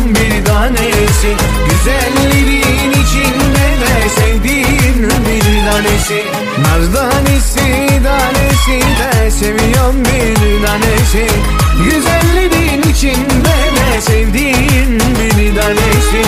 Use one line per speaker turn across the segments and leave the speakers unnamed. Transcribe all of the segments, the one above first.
seviyorum bir tanesi. Güzelliğin içinde de sevdiğim bir tanesi. Nar tanesi tanesi de seviyorum bir tanesi. Güzelliğin içinde de sevdiğim bir tanesi.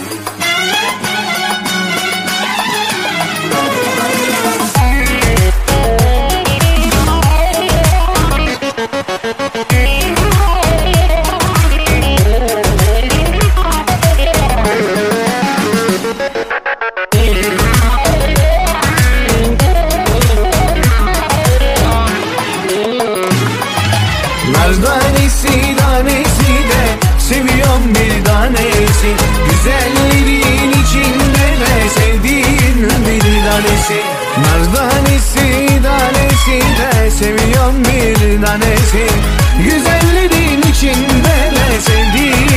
Tanesi tanesi de seviyorum bir tanesi. Güzelliğin içinde de sevdiğim bir tanesi. Nar tanesi tanesi de seviyorum bir tanesi. Güzelliğin içinde de sevdiğim